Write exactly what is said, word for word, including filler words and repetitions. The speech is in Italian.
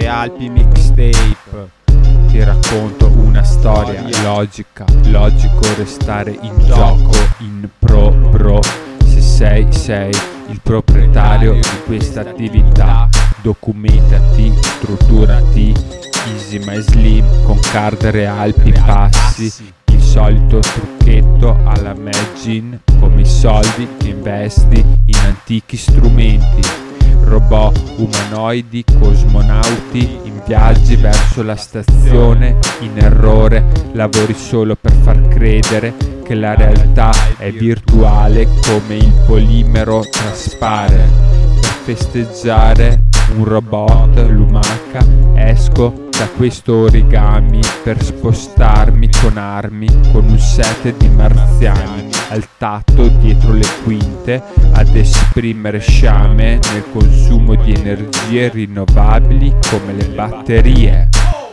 Calde Alpi Mixtape. Ti racconto una storia logica, logico restare in gioco, in pro bro. Se sei, sei il proprietario di questa attività, documentati, strutturati, easy my slim, con card real, più passi, il solito trucchetto alla Magin, come i soldi che investi in antichi strumenti. Robot umanoidi, cosmonauti in viaggi verso la stazione, in errore, lavori solo per far credere che la realtà è virtuale come il polimero traspare. Per festeggiare un robot lumaca esco da questo origami per spostarmi con armi, con un set di marziani al tatto dietro le quinte, ad esprimere sciame nel consumo di energie rinnovabili come le batterie.